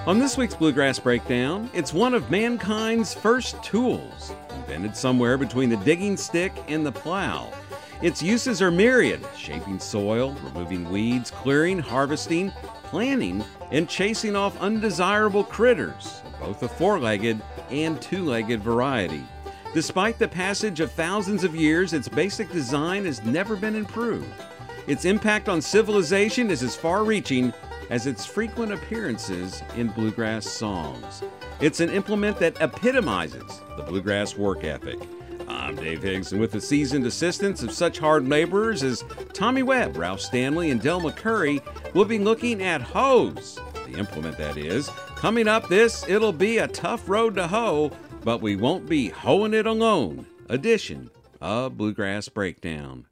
On this week's Bluegrass Breakdown, it's one of mankind's first tools, invented somewhere between the digging stick and the plow. Its uses are myriad, shaping soil, removing weeds, clearing, harvesting, planting, and chasing off undesirable critters, both a four-legged and two-legged variety. Despite the passage of thousands of years, its basic design has never been improved. Its impact on civilization is as far-reaching as its frequent appearances in bluegrass songs. It's an implement that epitomizes the bluegrass work ethic. I'm Dave Higgs, and with the seasoned assistance of such hard laborers as Tommy Webb, Ralph Stanley, and Del McCurry, we'll be looking at hoes, the implement that is. Coming up, it'll be a tough road to hoe, but we won't be hoeing it alone. Edition of Bluegrass Breakdown.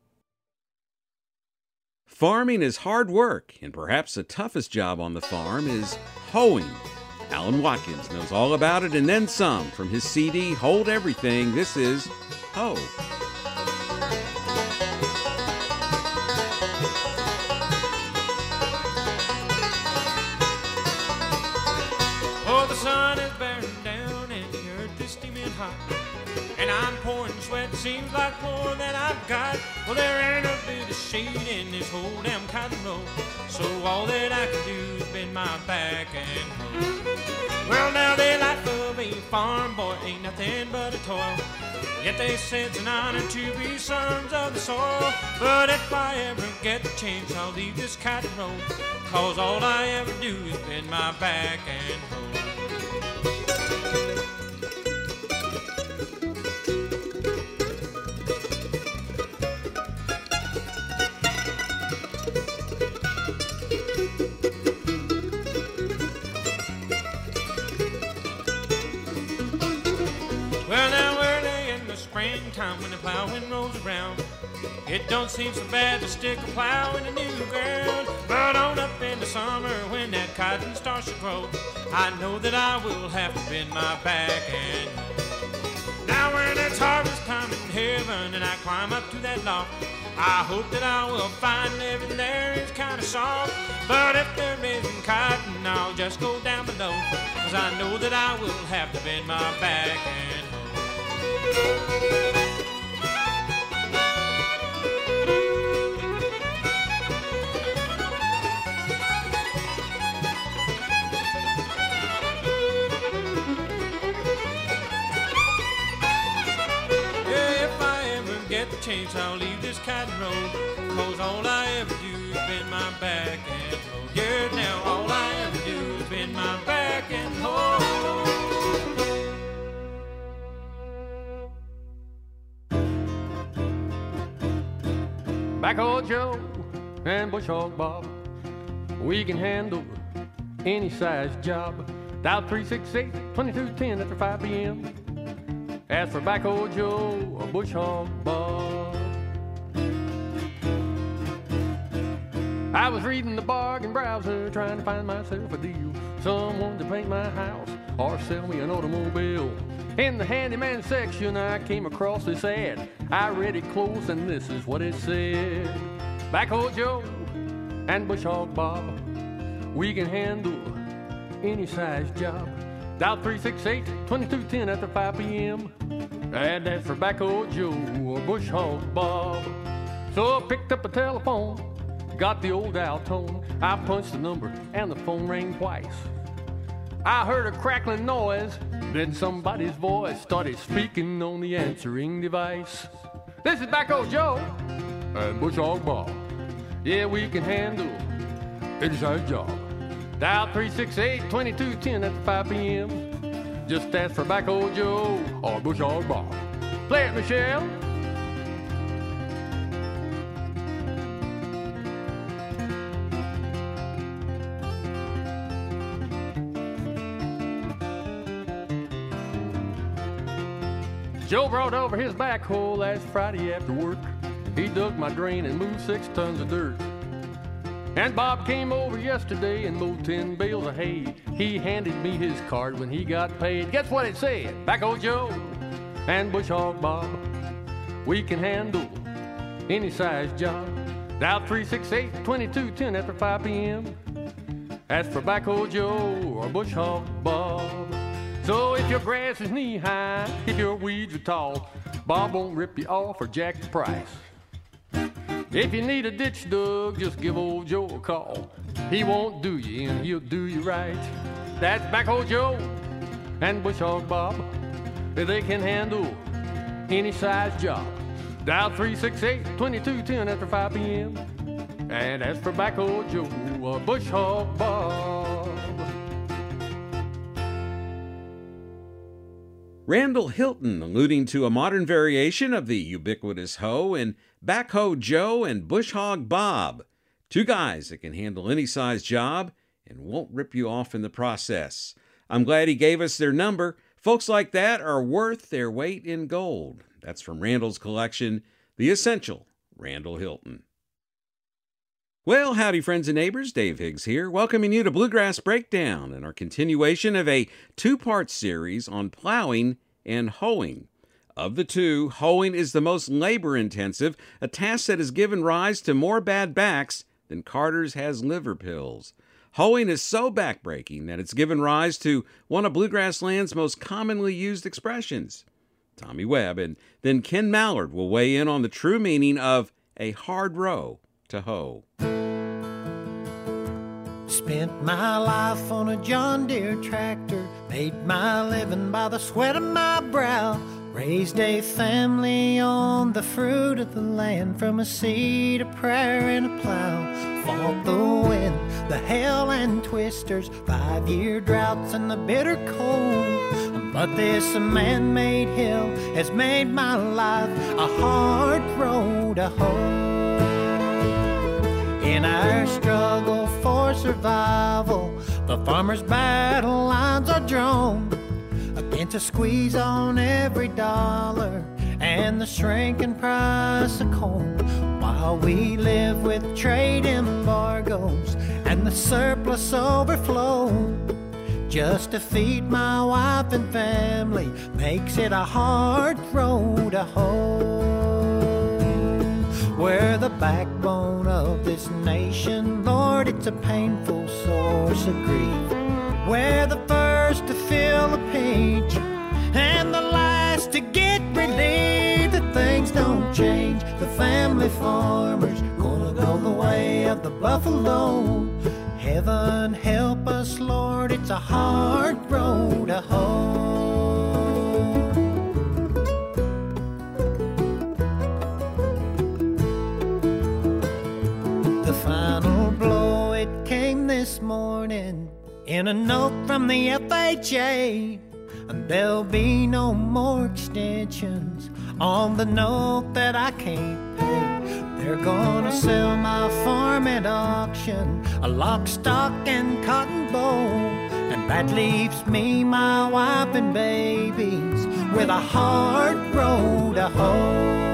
Farming is hard work, and perhaps the toughest job on the farm is hoeing. Alan Watkins knows all about it and then some. From his CD, Hold Everything, this is Hoe. Oh, the sun is bearing down and the earth is steaming hot, and I'm pouring sweat, seems like more than I've got. Well, there ain't a bit of shade in this whole damn cotton row, so all that I can do is bend my back and hoe. Well, now the life of a farm boy ain't nothing but a toil, yet they say it's an honor to be sons of the soil. But if I ever get the chance, I'll leave this cotton row, 'cause all I ever do is bend my back and hoe. Well, now early in the springtime when the plowing rolls around, it don't seem so bad to stick a plow in the new ground. But on up in the summer when that cotton starts to grow, I know that I will have to bend my back and hoe. Now when it's harvest time in heaven and I climb up to that loft, I hope that I will find living there is kind of soft. But if there isn't cotton, I'll just go down below, 'cause I know that I will have to bend my back and hoe. If I ever get the chance, I'll leave this cotton road, 'cause all I ever do is bend my back and hoe. Yeah, now all I ever do is bend my back and hoe. Backhoe Joe and Bush Hog Bob, we can handle any size job. Dial 368-2210 after 5 p.m. As for Backhoe Joe or Bush Hog Bob. I was reading the bargain browser trying to find myself a deal, someone to paint my house or sell me an automobile. In the handyman section I came across this ad. I read it close and this is what it said. Backhoe Joe and Bush Hog Bob, we can handle any size job. Dial 368-2210 after 5 p.m. And that's for Backhoe Joe or Bush Hog Bob. So I picked up a telephone, got the old dial tone. I punched the number and the phone rang twice. I heard a crackling noise, then somebody's voice started speaking on the answering device. This is Backhoe Joe and Bush Hog Bob. Yeah, we can handle any size job. Dial 368-2210 after 5 p.m. Just ask for Backhoe Joe or Bush Hog Bob. Play it, Michelle. Joe brought over his backhoe last Friday after work. He dug my drain and moved 6 tons of dirt. And Bob came over yesterday and mowed 10 bales of hay. He handed me his card when he got paid. Guess what it said? Backhoe Joe and Bush Hog Bob, we can handle any size job. Dial 368-2210 after 5 p.m. That's for Backhoe Joe or Bush Hog Bob. So if your grass is knee-high, if your weeds are tall, Bob won't rip you off or jack the price. If you need a ditch dug, just give old Joe a call. He won't do you in, he'll do you right. That's Backhoe Joe and Bush Hog Bob. They can handle any size job. Dial 368-2210 after 5 p.m. And as for Backhoe Joe or Bush Hog Bob. Randall Hilton alluding to a modern variation of the ubiquitous hoe in Backhoe Joe and Bush Hog Bob. Two guys that can handle any size job and won't rip you off in the process. I'm glad he gave us their number. Folks like that are worth their weight in gold. That's from Randall's collection, The Essential Randall Hilton. Well, howdy friends and neighbors, Dave Higgs here, welcoming you to Bluegrass Breakdown and our continuation of a two-part series on plowing and hoeing. Of the two, hoeing is the most labor-intensive, a task that has given rise to more bad backs than Carter's has liver pills. Hoeing is so backbreaking that it's given rise to one of Bluegrass Land's most commonly used expressions. Tommy Webb and then Ken Mallard will weigh in on the true meaning of a hard row to hoe. Spent my life on a John Deere tractor, made my living by the sweat of my brow, raised a family on the fruit of the land, from a seed, a prayer, and a plow. Fought the wind, the hail and twisters, 5-year droughts and the bitter cold. But this man-made hill has made my life a hard road to hoe. In our struggle for survival, the farmer's battle lines are drawn against a squeeze on every dollar and the shrinking price of corn. While we live with trade embargoes and the surplus overflow, just to feed my wife and family makes it a hard road to hoe. We're the backbone of this nation, Lord, it's a painful source of grief. We're the first to feel the pinch and the last to get relief. If things don't change, the family farmer's gonna go the way of the buffalo. Heaven help us, Lord, it's a hard road to hoe. The final blow, it came this morning in a note from the FHA. And there'll be no more extensions on the note that I can't pay. They're gonna sell my farm at auction, a lock, stock, and cotton bowl. And that leaves me, my wife, and babies with a hard road to hoe.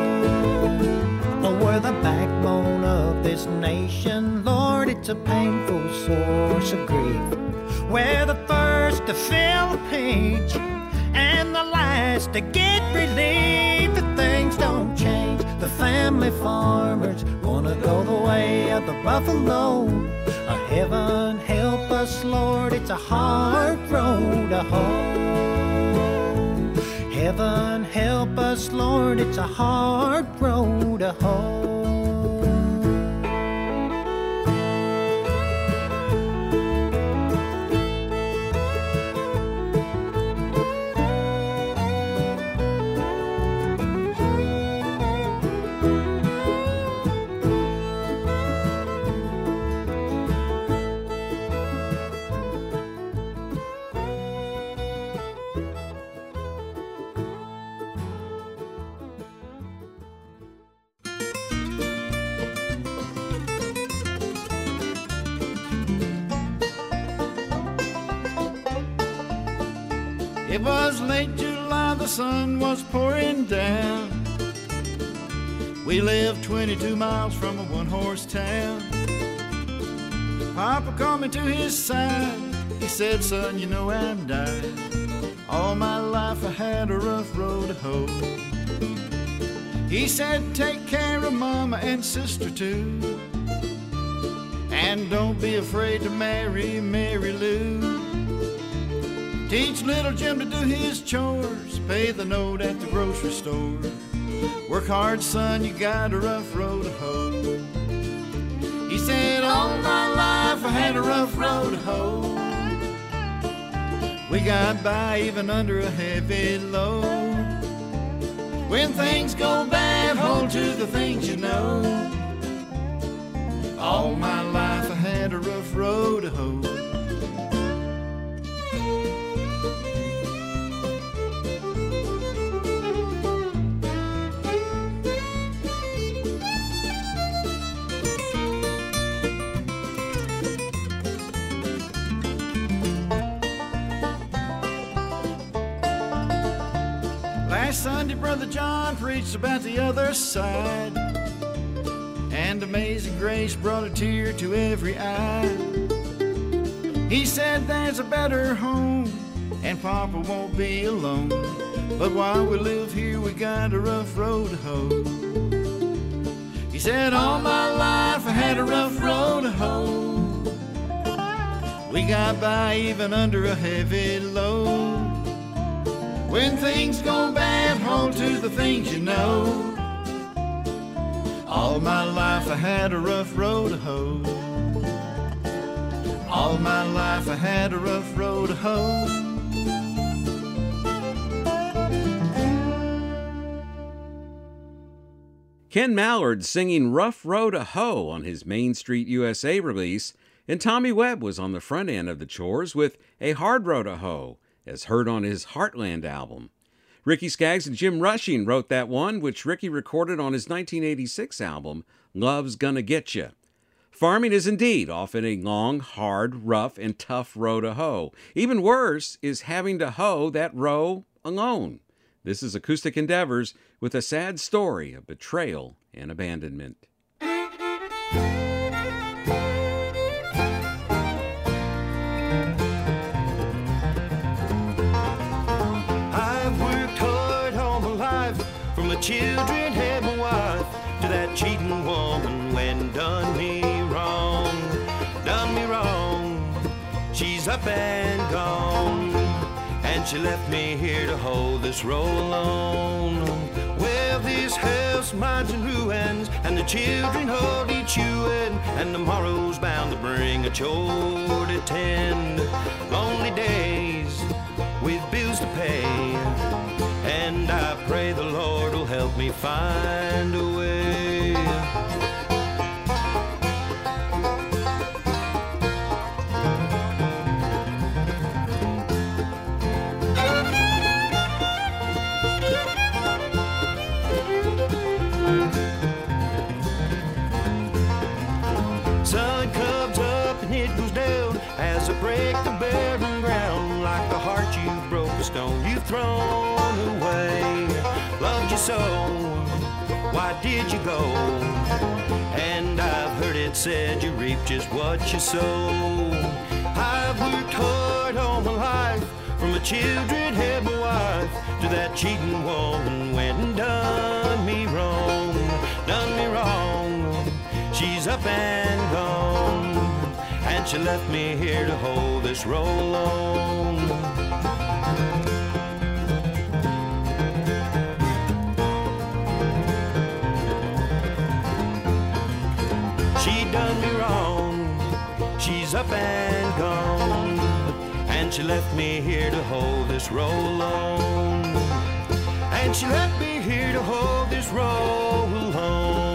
Oh, we're the backbone of this nation, Lord, it's a painful source of grief. We're the first to feel the pinch and the last to get relief. If things don't change, the family farmer's gonna go the way of the buffalo. Heaven help us, Lord, it's a hard road to hoe. Heaven help us, Lord, it's a hard road to hoe. It was late July, the sun was pouring down. We lived 22 miles from a one-horse town. Papa called me to his side. He said, son, you know I'm dying. All my life I had a rough road to hoe. He said, take care of mama and sister too. And don't be afraid to marry Mary Lou. Teach little Jim to do his chores, pay the note at the grocery store. Work hard, son, you got a rough road to hoe. He said, all my life I had a rough road to hoe. We got by even under a heavy load. When things go bad, hold to the things you know. All my life I had a rough road to hoe. Last Sunday, Brother John preached about the other side, and Amazing Grace brought a tear to every eye. He said there's a better home, and Papa won't be alone. But while we live here, we got a rough road to hoe. He said, all my life I had a rough road to hoe. We got by even under a heavy load. When things go bad, hold to the things you know. All my life I had a rough road to hoe. All my life I had a rough road to hoe. Ken Mallard singing Rough Road to Hoe on his Main Street USA release, and Tommy Webb was on the front end of the chores with A Hard Road to Hoe, as heard on his Heartland album. Ricky Skaggs and Jim Rushing wrote that one, which Ricky recorded on his 1986 album, Love's Gonna Get Ya. Farming is indeed often a long, hard, rough, and tough row to hoe. Even worse is having to hoe that row alone. This is Acoustic Endeavors with a sad story of betrayal and abandonment. From my children had my wife to that cheating woman when done me wrong. She's up and gone, and she left me here to hold this row alone. Well, this house mine's in ruins, and the children hold each chewing, and tomorrow's bound to bring a chore to tend. Lonely days with bills to pay, and I pray the Lord will help me find a way. Sun comes up and it goes down as I break the barren ground. Like the heart you broke, a stone you've thrown away. Loved you so, why did you go? And I've heard it said you reap just what you sow. I've worked hard all my life, from my children had my wife, to that cheating woman went and done me wrong. Done me wrong. She's up and gone, and she left me here to hold this row alone. She done me wrong, she's up and gone, and she left me here to hold this row alone. And she left me here to hold this row alone.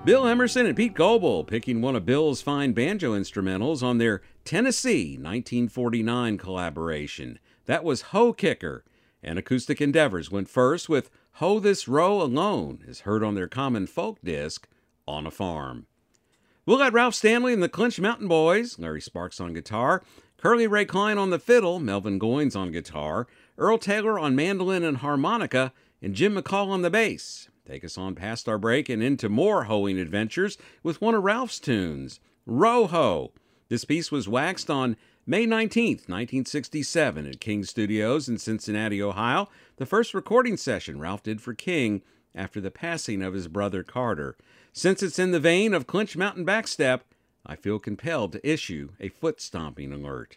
Bill Emerson and Pete Goebel picking one of Bill's fine banjo instrumentals on their Tennessee 1949 collaboration. That was Hoe Kicker, and Acoustic Endeavors went first with Hoe This Row Alone, as heard on their common folk disc, On a Farm. We'll got Ralph Stanley and the Clinch Mountain Boys, Larry Sparks on guitar, Curly Ray Klein on the fiddle, Melvin Goins on guitar, Earl Taylor on mandolin and harmonica, and Jim McCall on the bass. Take us on past our break and into more hoeing adventures with one of Ralph's tunes, Row Ho. This piece was waxed on May 19th, 1967 at King Studios in Cincinnati, Ohio, the first recording session Ralph did for King after the passing of his brother Carter. Since it's in the vein of Clinch Mountain Backstep, I feel compelled to issue a foot-stomping alert.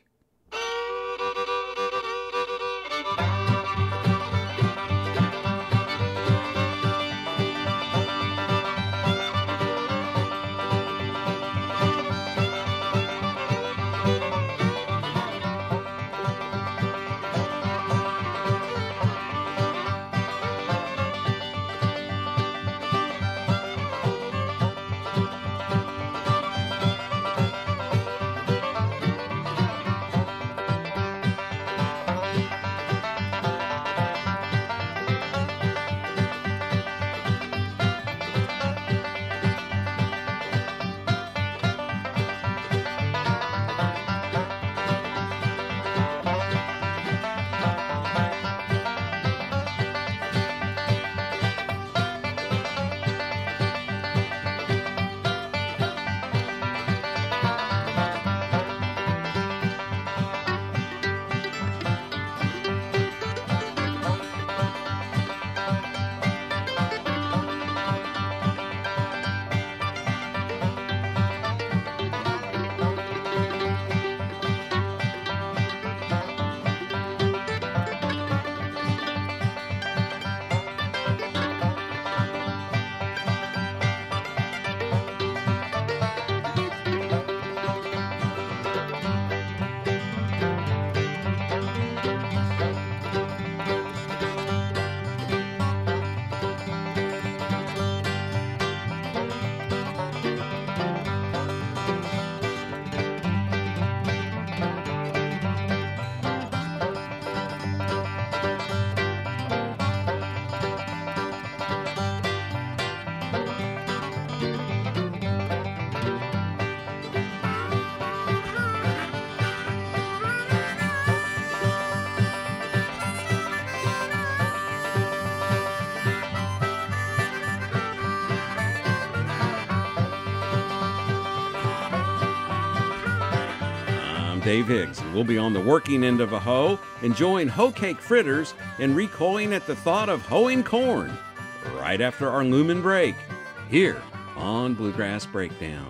Dave Higgs. We'll be on the working end of a hoe, enjoying hoe cake fritters and recoiling at the thought of hoeing corn right after our lumen break here on Bluegrass Breakdown.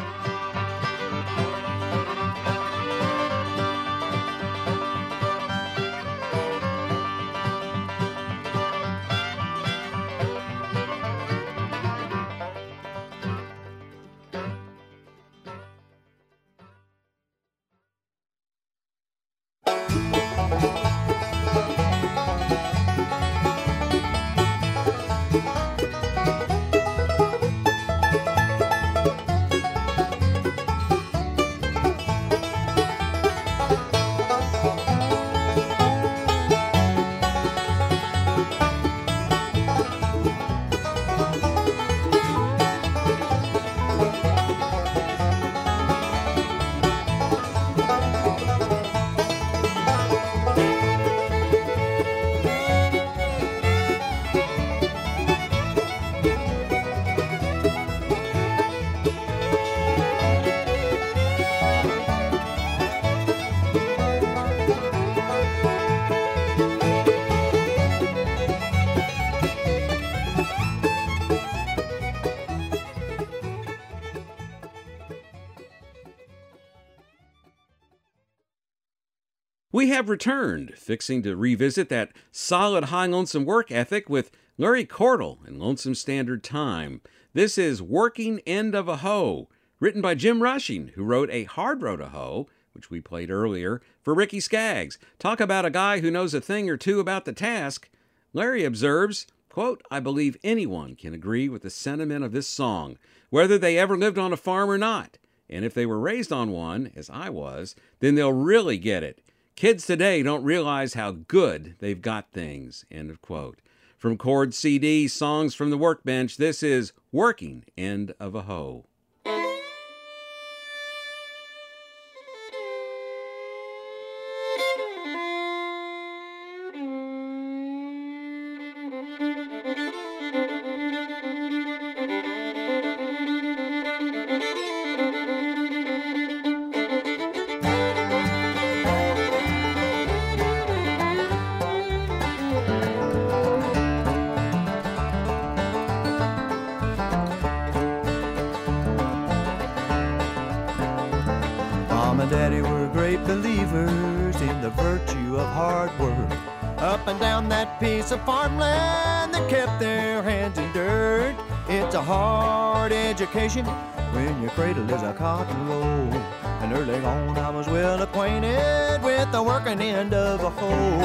We have returned, fixing to revisit that solid high lonesome work ethic with Larry Cordle and Lonesome Standard Time. This is Working End of a Hoe, written by Jim Rushing, who wrote A Hard Row to Hoe, which we played earlier, for Ricky Skaggs. Talk about a guy who knows a thing or two about the task. Larry observes, Quote, I believe anyone can agree with the sentiment of this song, whether they ever lived on a farm or not. And if they were raised on one, as I was, then they'll really get it. Kids today don't realize how good they've got things. End of quote. From Chord CD, Songs from the Workbench, this is Working End of a Hoe. Mom and Daddy were great believers in the virtue of hard work. Up and down that piece of farmland, they kept their hands in dirt. It's a hard education when your cradle is a cotton roll. And early on I was well acquainted with the working end of a hoe.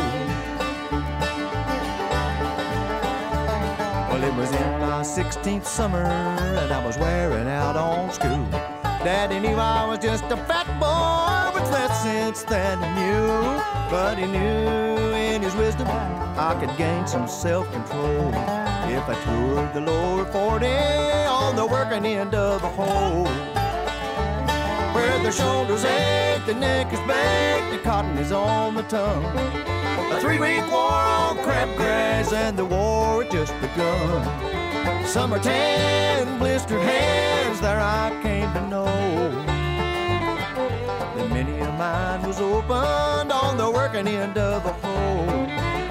Well, it was in my 16th summer and I was wearing out on school. Daddy knew I was just a fat boy with less sense than he knew. But he knew in his wisdom I could gain some self-control if I toured the lower 40 on the working end of a hoe. Where the shoulders ache, the neck is baked, the cotton is on the tongue. A 3-week war on crabgrass and the war had just begun. Summer tan, blistered hands, there I came to know that many a mind was opened on the working end of a hoe.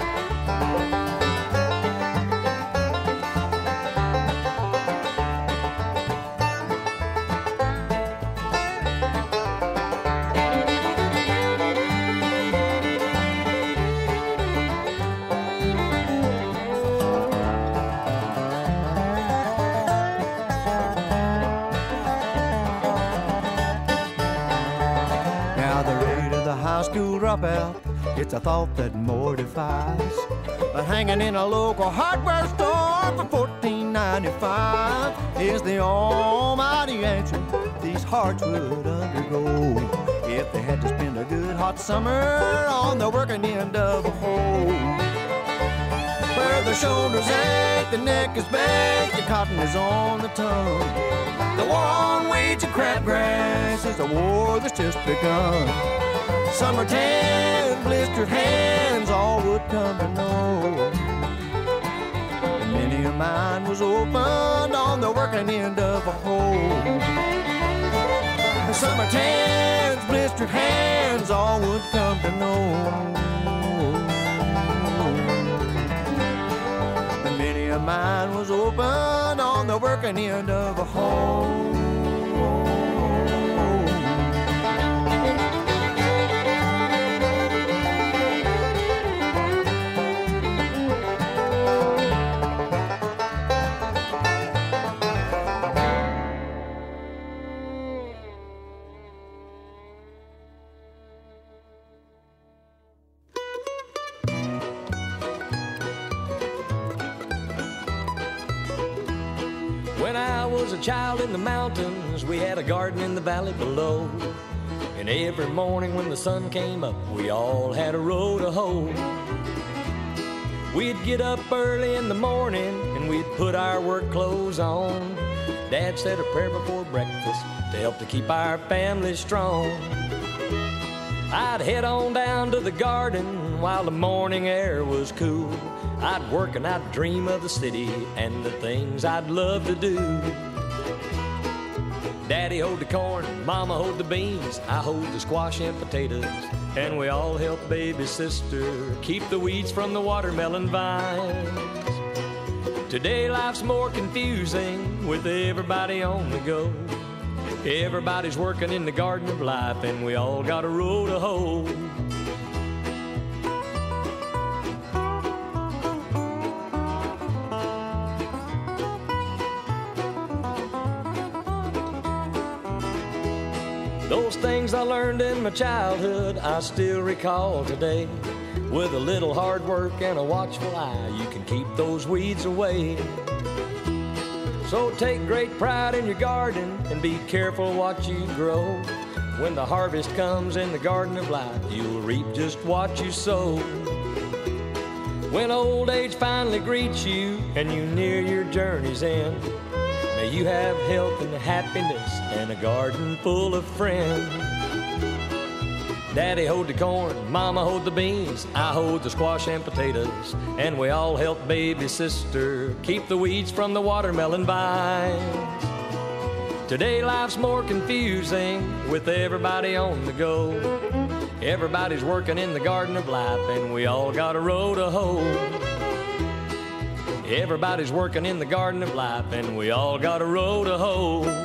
School dropout, it's a thought that mortifies. But hanging in a local hardware store for $14.95 is the almighty answer these hearts would undergo if they had to spend a good hot summer on the working end of a hoe. Where the shoulders ache, the neck is baked, the cotton is on the tongue. The war on weeds and crabgrass is a war that's just begun. Summer tan, blistered hands, all would come to know. And many a mind was opened on the working end of a hoe. Summer tans, blistered hands, all would come to know. And many a mind was opened on the working end of a hoe. When I was a child in the mountains, we had a garden in the valley below. And every morning when the sun came up, we all had a row to hoe. We'd get up early in the morning and we'd put our work clothes on. Dad said a prayer before breakfast to help to keep our family strong. I'd head on down to the garden while the morning air was cool. I'd work and I'd dream of the city and the things I'd love to do. Daddy hoed the corn, Mama hoed the beans, I hoed the squash and potatoes, and we all helped baby sister keep the weeds from the watermelon vines. Today life's more confusing with everybody on the go. Everybody's working in the garden of life and we all got a row to hoe. Those things I learned in my childhood I still recall today. With a little hard work and a watchful eye, you can keep those weeds away. So take great pride in your garden and be careful what you grow. When the harvest comes in the garden of life, you'll reap just what you sow. When old age finally greets you and you near your journey's end, may you have health and happiness and a garden full of friends. Daddy hoed the corn, Mama hoed the beans, I hoed the squash and potatoes, and we all helped baby sister keep the weeds from the watermelon vines. Today life's more confusing with everybody on the go. Everybody's working in the garden of life and we all got a row to hoe. Everybody's working in the garden of life and we all got a row to hoe.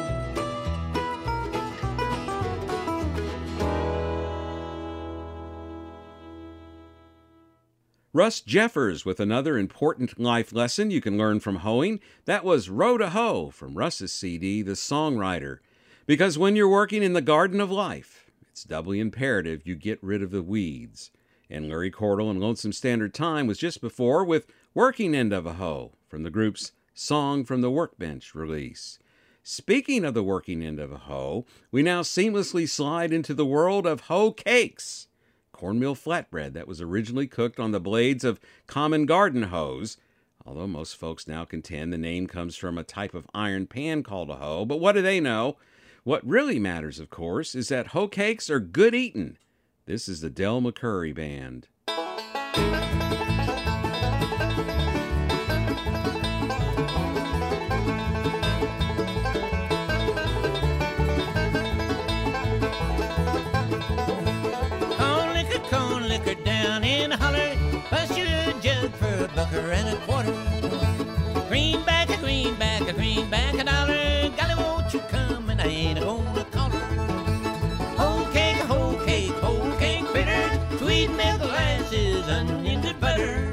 Russ Jeffers with another important life lesson you can learn from hoeing. That was Row to Hoe from Russ's CD, The Songwriter. Because when you're working in the garden of life, it's doubly imperative you get rid of the weeds. And Larry Cordell and Lonesome Standard Time was just before with Working End of a Hoe from the group's Song from the Workbench release. Speaking of the working end of a hoe, we now seamlessly slide into the world of hoe cakes. Cornmeal flatbread that was originally cooked on the blades of common garden hoes, although most folks now contend the name comes from a type of iron pan called a hoe. But what do they know? What really matters, of course, is that hoe cakes are good eatin'. This is the Del McCoury Band. Bucker and a quarter. Greenback, a greenback, a greenback, $1. Golly, won't you come and I ain't gonna call her. Whole cake fritter, sweet milk, molasses, onions, butter.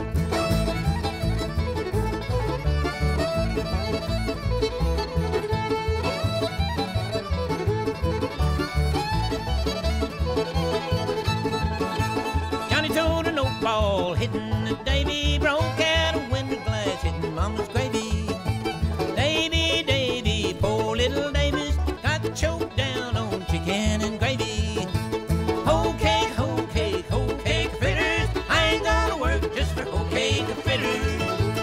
Johnny told an oak ball hitting the Davy, broke out a window glass hitting Mama's gravy. Davy, poor little Davis got choked down on chicken and gravy. Whole cake fritters, I ain't gonna work just for whole cake fritters.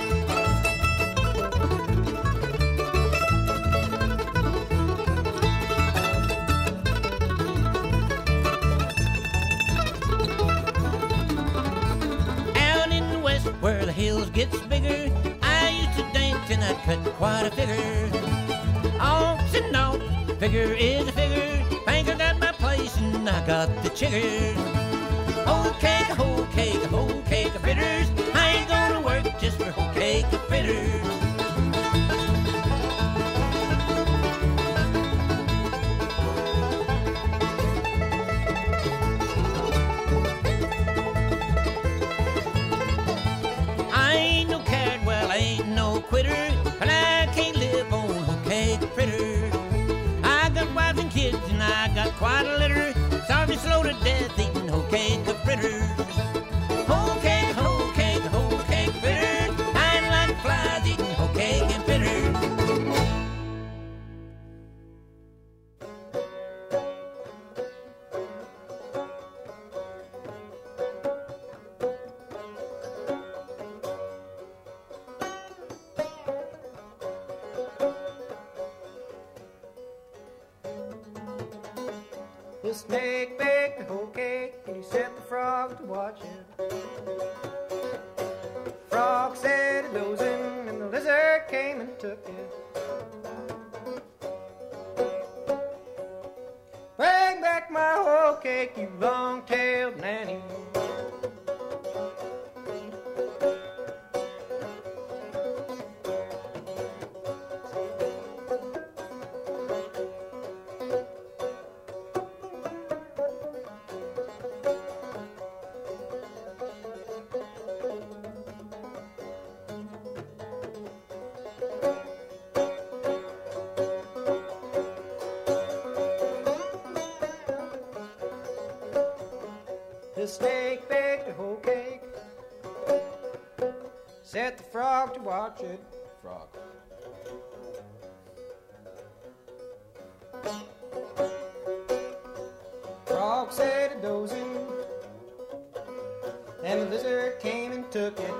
Where the hills gets bigger, I used to dance and I'd cut quite a figure. Ox and off, figure is a figure. Banker got my place and I got the chigger. Whole cake of fritters, I ain't gonna work just for whole cake of fritters. Quitter, but I can't live on whole cake fritters. I got wives and kids and I got quite a litter. Starving slow to death eating whole cake of fritters. Whole cake fritters. I ain't like flies eating whole cake and fritters. The snake baked the whole cake and he set the frog to watch it. Frog said a dozen and the lizard came and took it. Bring back my whole cake, you long-tailed nanny. The snake baked a whole cake. Set the frog to watch it. Frog. Frog said a dozing, and the lizard came and took it.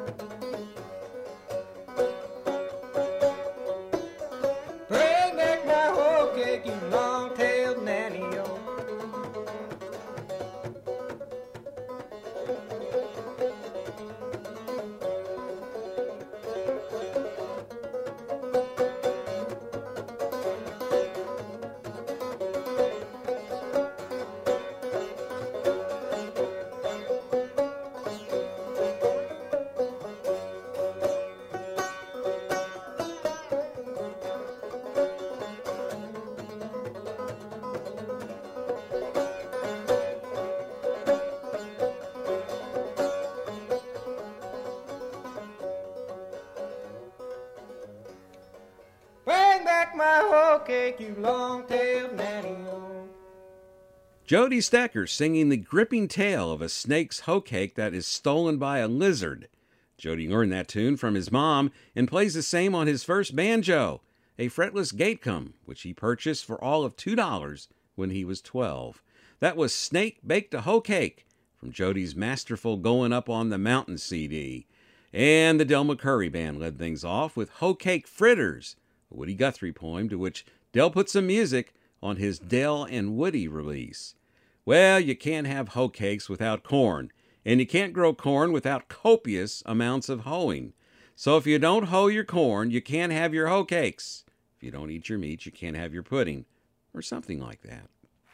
Bring back my whole cake, you long-tailed nanny-o. Bring back my whole cake, you long-tailed nanny-o. Jody Stecker singing the gripping tale of a snake's hoe cake that is stolen by a lizard. Jody learned that tune from his mom and plays the same on his first banjo, a fretless Gatecomb, which he purchased for all of $2 when he was 12. That was Snake Baked a Hoe Cake from Jody's masterful Going Up on the Mountain CD. And the Del McCoury Band led things off with Hoe Cake Fritters, a Woody Guthrie poem to which Del put some music on his Del and Woody release. Well, you can't have hoe cakes without corn, and you can't grow corn without copious amounts of hoeing. So if you don't hoe your corn, you can't have your hoe cakes. If you don't eat your meat, you can't have your pudding, or something like that.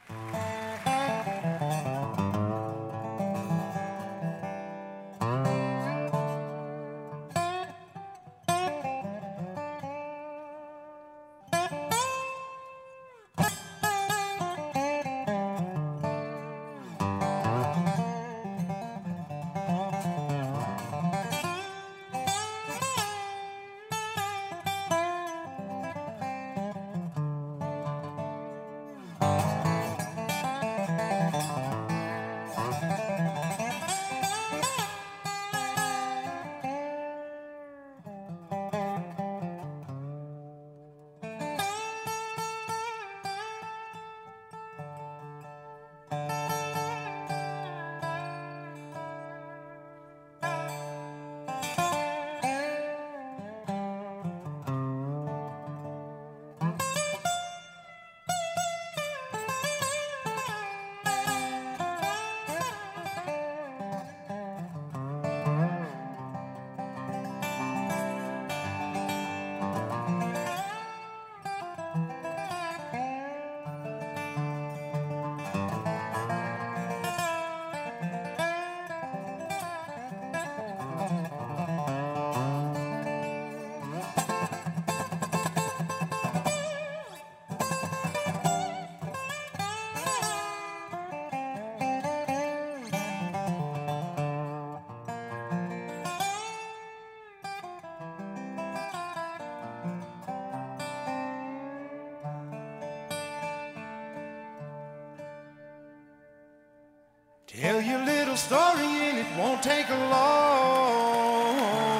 Tell your little story and it won't take long.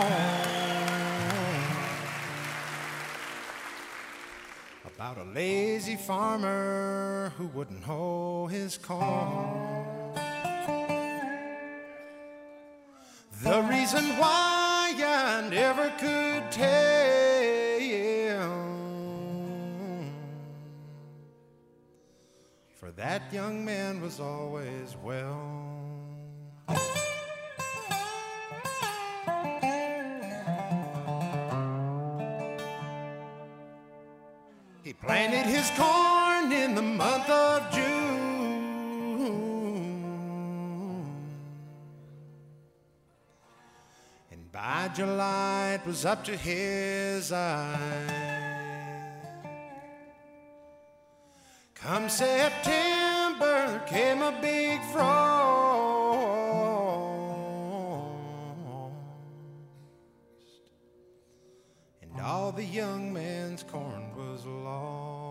About a lazy farmer who wouldn't hoe his corn. The reason why I never could tell, for that young man was always well. He planted his corn in the month of June, and by July it was up to his eyes. Come September, there came a big frost, and all the young man's corn was lost.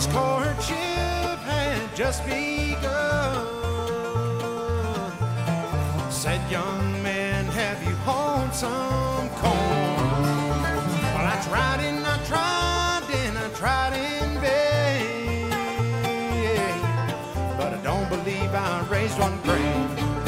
This courtship had just begun. Said, young man, have you hoed some corn? Well, I tried and I tried and I tried in vain, but I don't believe I raised one grain.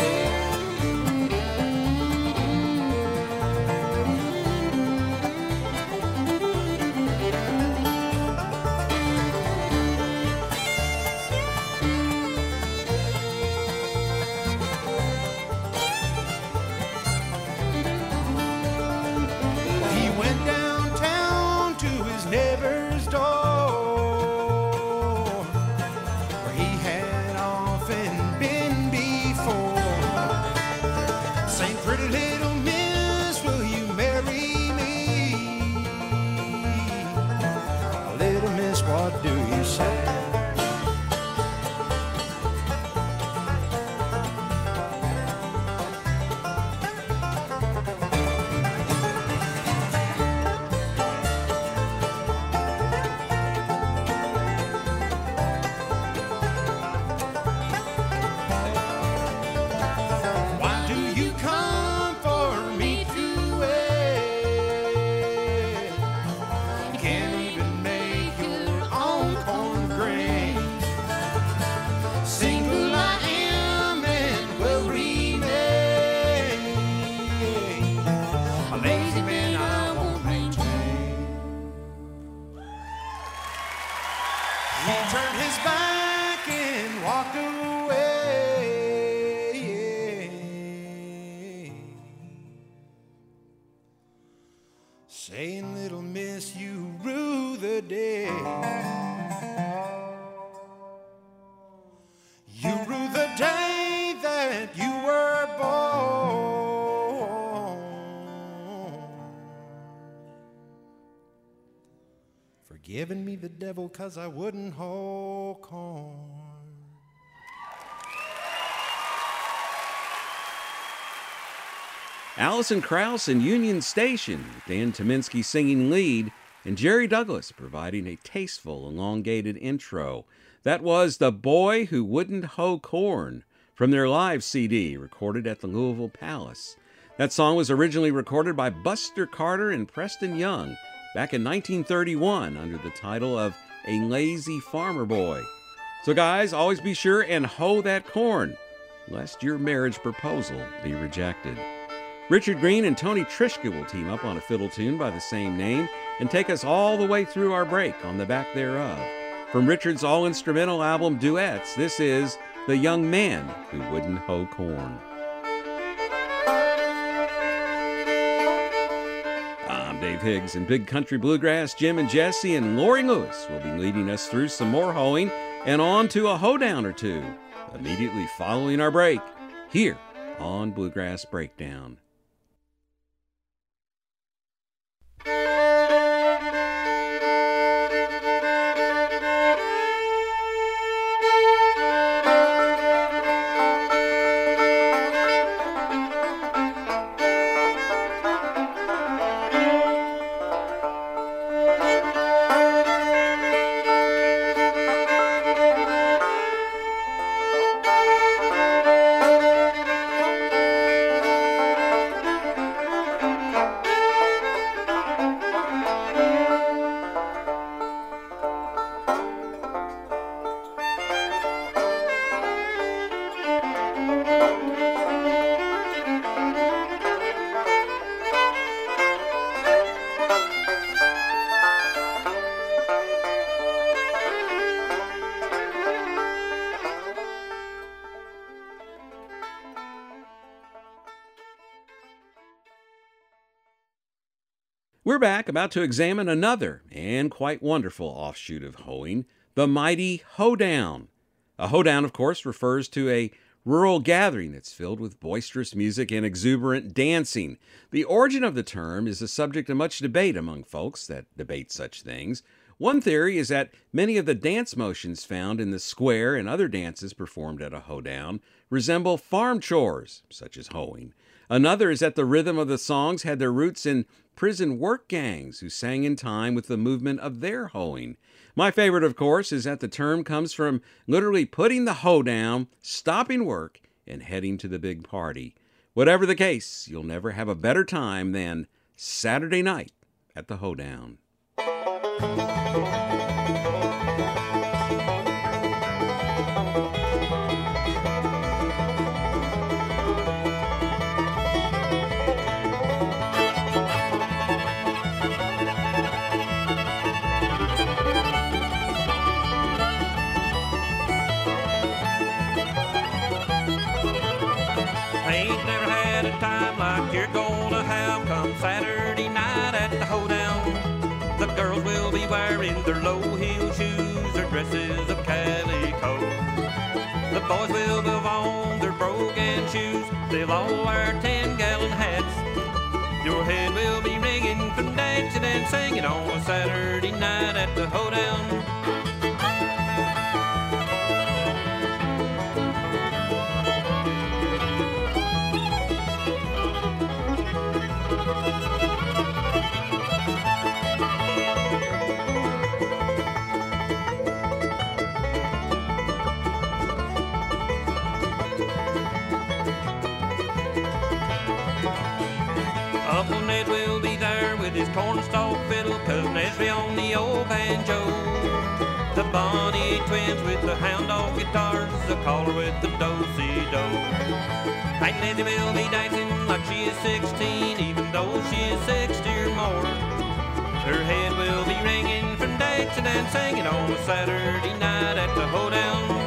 Saying, little miss, you rue the day. You rue the day that you were born. Forgiving me the devil 'cause I wouldn't hoe corn. Alison Krauss and Union Station, Dan Tyminski singing lead, and Jerry Douglas providing a tasteful, elongated intro. That was The Boy Who Wouldn't Hoe Corn from their live CD recorded at the Louisville Palace. That song was originally recorded by Buster Carter and Preston Young back in 1931 under the title of A Lazy Farmer Boy. So guys, always be sure and hoe that corn, lest your marriage proposal be rejected. Richard Green and Tony Trischka will team up on a fiddle tune by the same name and take us all the way through our break on the back thereof. From Richard's all-instrumental album Duets, this is The Young Man Who Wouldn't Hoe Corn. I'm Dave Higgs, and Big Country Bluegrass Jim and Jesse and Lori Lewis will be leading us through some more hoeing and on to a hoedown or two, immediately following our break, here on Bluegrass Breakdown. We're back, about to examine another and quite wonderful offshoot of hoeing, the mighty hoedown. A hoedown, of course, refers to a rural gathering that's filled with boisterous music and exuberant dancing. The origin of the term is a subject of much debate among folks that debate such things. One theory is that many of the dance motions found in the square and other dances performed at a hoedown resemble farm chores, such as hoeing. Another is that the rhythm of the songs had their roots in prison work gangs who sang in time with the movement of their hoeing. My favorite, of course, is that the term comes from literally putting the hoe down, stopping work, and heading to the big party. Whatever the case, you'll never have a better time than Saturday night at the hoedown. Ain't never had a time like you're gonna have come Saturday night at the hoedown. The girls will be wearing their low-heel shoes, their dresses of calico. The boys will have on their brogan shoes, they'll all wear 10-gallon hats. Your head will be ringing from dancing and singing on a Saturday night at the hoedown. Uncle Ned will be there with his cornstalk fiddle, Cousin Esri on the old banjo. The Bonnie twins with the hound dog guitars, the caller with the do-si-do. Aunt Lizzie will be dancing like she is 16, even though she is 60 or more. Her head will be ringing from dancing and singing on a Saturday night at the hoedown.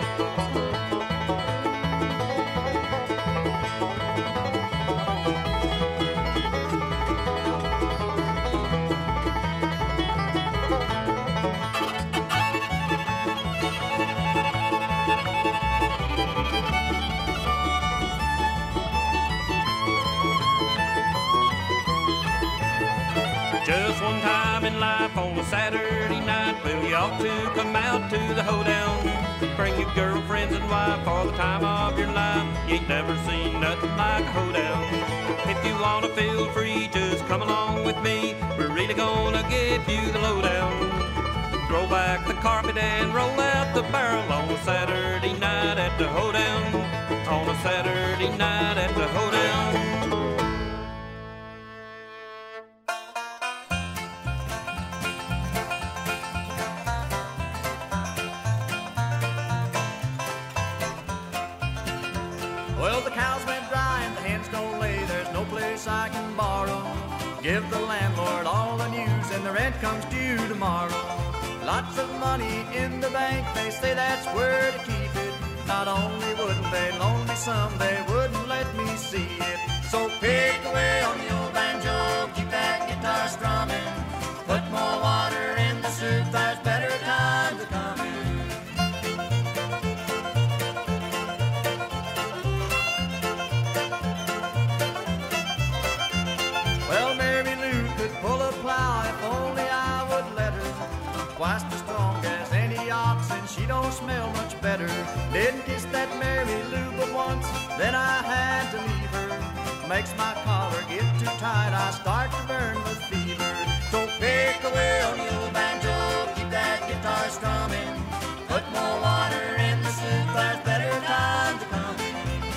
Just one time in life on a Saturday night, well, you ought to come out to the hoedown. Bring your girlfriends and wife for the time of your life. You ain't never seen nothing like a hoedown. If you wanna feel free, just come along with me. We're really gonna give you the lowdown. Throw back the carpet and roll out the barrel on a Saturday night at the hoedown. On a Saturday night at the hoedown. Well, the cows went dry and the hens don't lay. There's no place I can borrow. Give the landlord all the news and the rent comes due tomorrow. Lots of money in the bank, they say that's where to keep it. Not only wouldn't they loan me some, they wouldn't let me see it. So pick away on the old banjo, keep that guitar strumming. Put more water in the soup, there's better times a coming. Well, Mary Lou could pull a plow if only I would let her. Twice as strong as any ox and she don't smell much better. Didn't kiss that Mary Lou but once, then I had to leave her. Makes my collar get too tight, I start to burn with fever. So pick away on the old banjo, keep that guitar strumming. Put more water in the soup, there's better times a coming.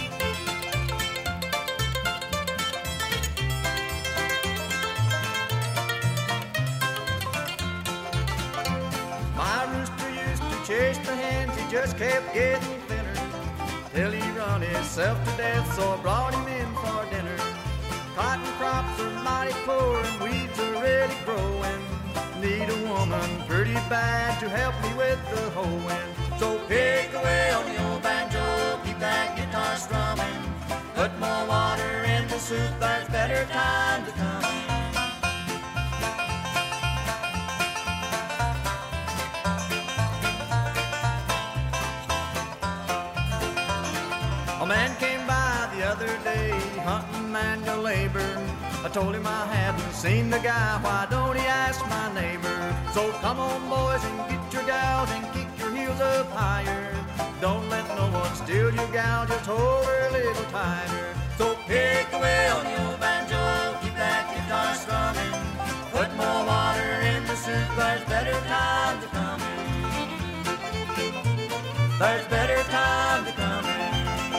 My rooster used to chase the hens, he just kept getting thinner. Till he run himself to death, so I brought him in for dinner. Cotton crops are mighty poor and weeds are really growing. Need a woman pretty bad to help me with the hoeing. So pick away on the old banjo, keep that guitar strumming. Put more water in the soup, there's better times a coming. A man came by the other day, hunting manual labor. I told him I hadn't seen the guy, why don't he ask my neighbor? So come on boys and get your gals and kick your heels up higher. Don't let no one steal your gal, just hold her a little tighter. So pick away on your banjo, keep that guitar strumming. Put more water in the soup, there's better times a-coming. There's better times a-coming.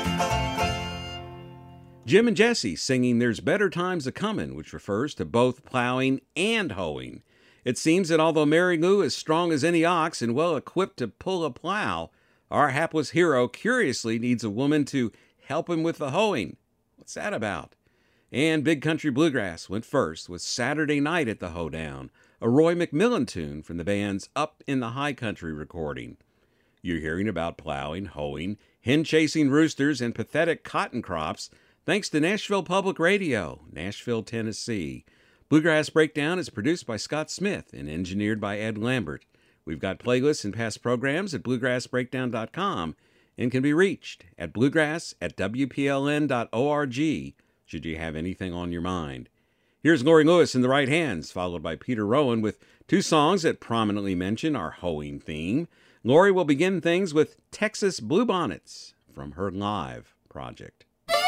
Jim and Jesse singing There's Better Times A-Comin', which refers to both plowing and hoeing. It seems that although Mary Lou is strong as any ox and well equipped to pull a plow, our hapless hero curiously needs a woman to help him with the hoeing. What's that about? And Big Country Bluegrass went first with Saturday Night at the Hoedown, a Roy McMillan tune from the band's Up in the High Country recording. You're hearing about plowing, hoeing, hen-chasing roosters, and pathetic cotton crops thanks to Nashville Public Radio, Nashville, Tennessee. Bluegrass Breakdown is produced by Scott Smith and engineered by Ed Lambert. We've got playlists and past programs at bluegrassbreakdown.com and can be reached at bluegrass@wpln.org should you have anything on your mind. Here's Lori Lewis in the Right Hands, followed by Peter Rowan with two songs that prominently mention our hoeing theme. Lori will begin things with Texas Bluebonnets from her live project.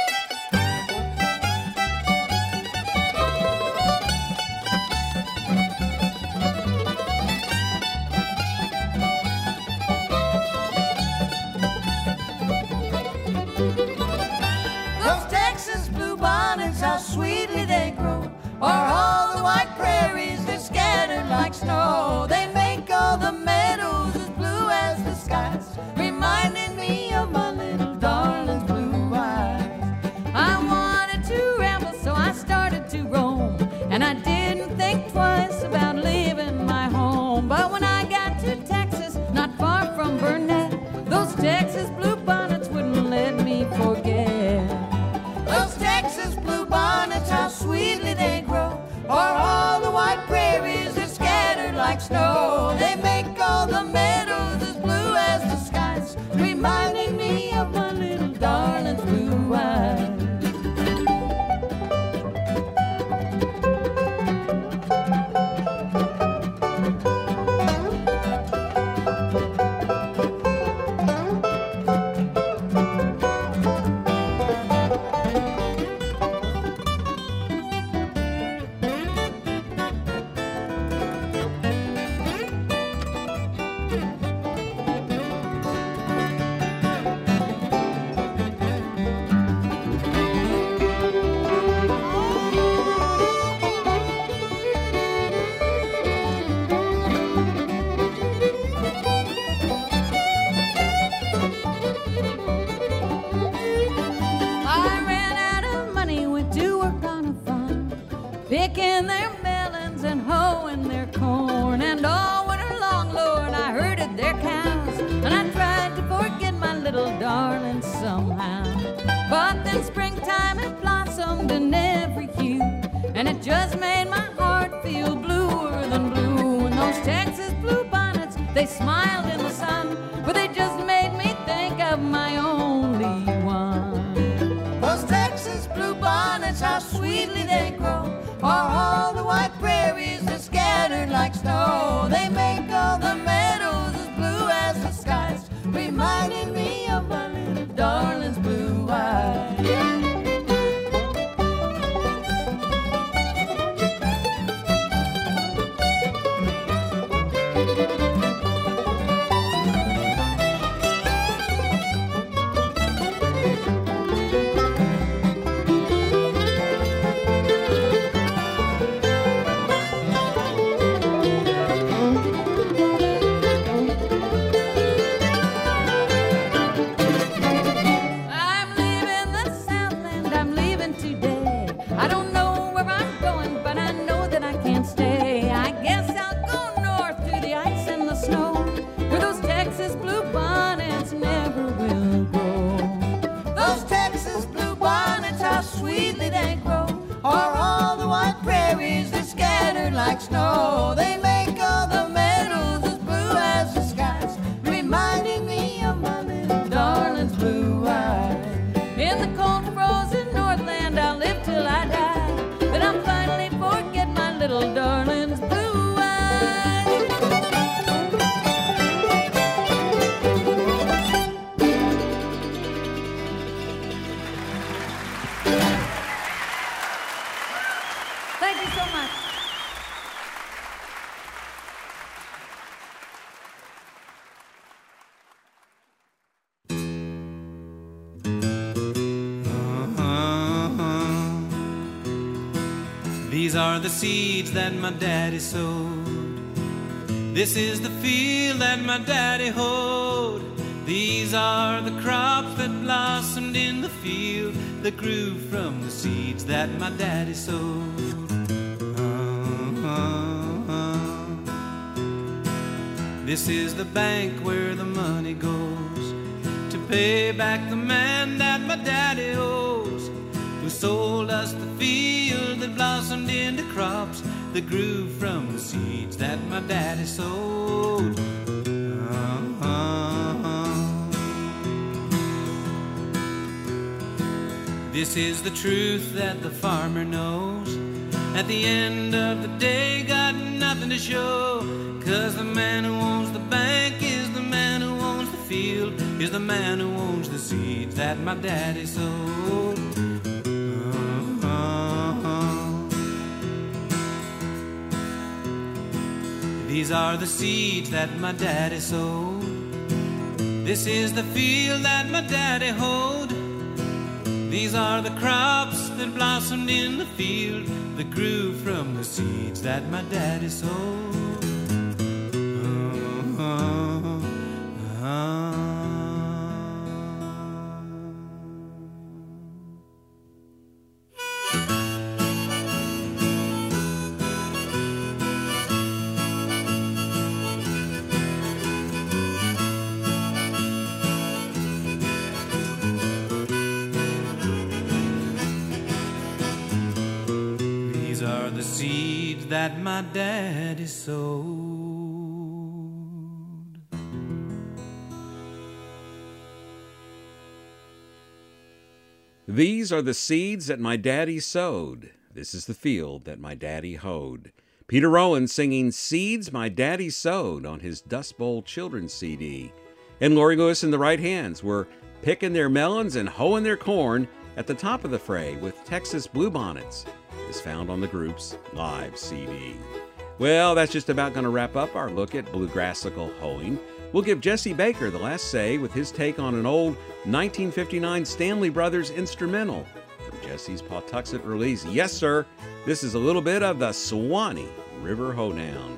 How sweetly they grow, o'er all the white prairies they're scattered like snow. They make all the meadows as blue as the skies, reminding me of my little darling's blue eyes. I wanted to ramble, so I started to roam, and I didn't think twice about leaving my home. But when I got to Texas, not far from Burnett, those Texas bluebonnets wouldn't let me forget. Those Texas bluebonnets, how sweetly they grow, o'er all the white prairies they're scattered like snow. They make all the meadows as blue as the skies, reminding me of my little darling's blue eyes. Picking their melons and hoeing their corn, and all winter long, Lord, I herded their cows, and I tried to forget my little darling somehow. But then springtime had blossomed in every hue, and it just made my heart feel bluer than blue. And those Texas bluebonnets, they smiled in the sun, but they just made me think of my only one. Those Texas bluebonnets, how sweetly they grow, o'er all the white prairies are scattered like snow. They make all the meadows as blue as the skies, reminding me of my little darling's blue eyes. Like snow, they make all the meadows as blue as the skies, reminding me of my little darling's blue eyes. In the cold frozen Northland I'll live till I die, but I'll finally forget my little darling's blue eyes. These are the seeds that my daddy sowed. This is the field that my daddy hoed. These are the crops that blossomed in the field that grew from the seeds that my daddy sowed. This is the bank where the money goes to pay back the man that my daddy owes, who sold us the field that blossomed into crops that grew from the seeds that my daddy sowed. This is the truth that the farmer knows. At the end of the day, got nothing to show, 'cause the man who owns the bank is the man who owns the field, is the man who owns the seeds that my daddy sowed. These are the seeds that my daddy sowed. This is the field that my daddy hoed. These are the crops that blossomed in the field that grew from the seeds that my daddy sowed. That my daddy sowed. These are the seeds that my daddy sowed. This is the field that my daddy hoed. Peter Rowan singing Seeds My Daddy Sowed on his Dust Bowl Children's CD. And Lori Lewis and the Right Hands were picking their melons and hoeing their corn at the top of the fray with Texas Bluebonnets, is found on the group's live CD. Well, that's just about going to wrap up our look at bluegrassical hoeing. We'll give Jesse Baker the last say with his take on an old 1959 Stanley Brothers instrumental from Jesse's Pawtuxet release. Yes, sir, this is a little bit of the Suwannee River Hoedown.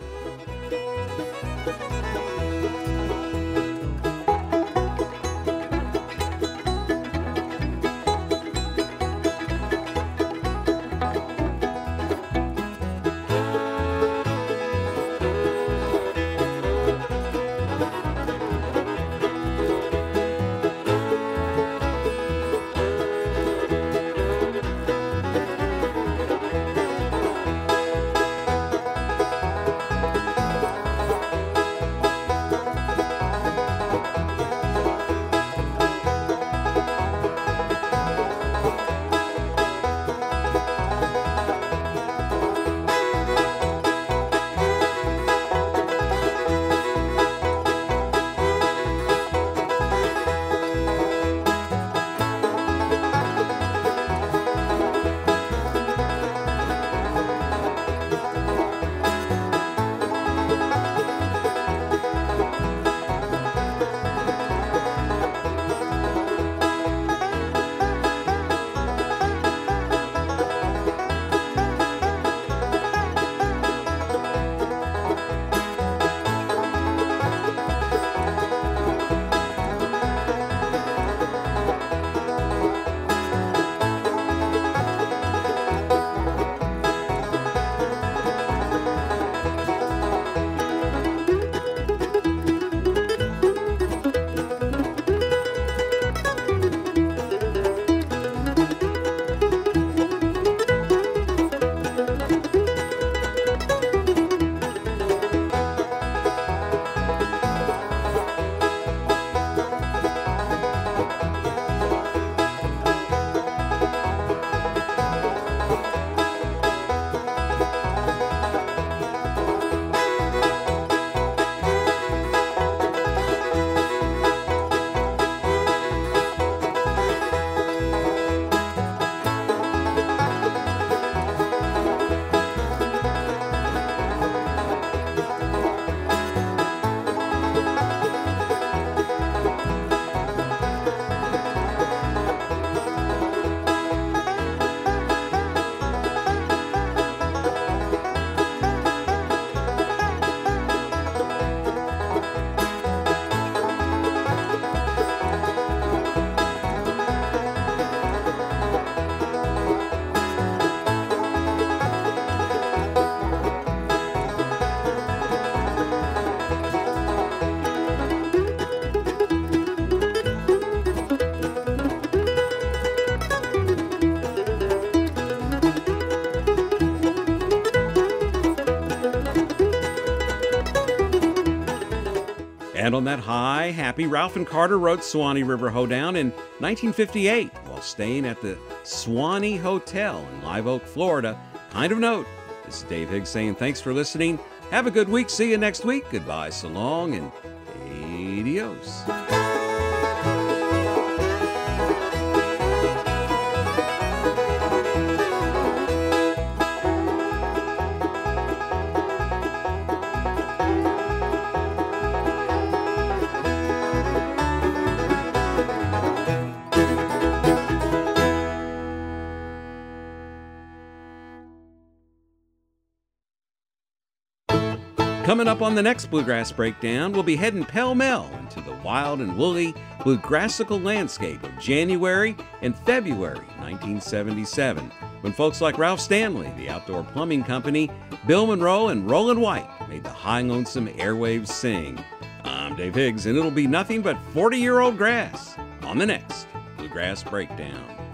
And on that high, happy, Ralph and Carter wrote Swanee River Hoedown in 1958 while staying at the Swanee Hotel in Live Oak, Florida. Kind of note, this is Dave Higgs saying thanks for listening. Have a good week. See you next week. Goodbye, so long, and adios. Coming up on the next Bluegrass Breakdown, we'll be heading pell-mell into the wild and woolly bluegrassical landscape of January and February 1977, when folks like Ralph Stanley, the Outdoor Plumbing Company, Bill Monroe, and Roland White made the high lonesome airwaves sing. I'm Dave Higgs, and it'll be nothing but 40-year-old grass on the next Bluegrass Breakdown.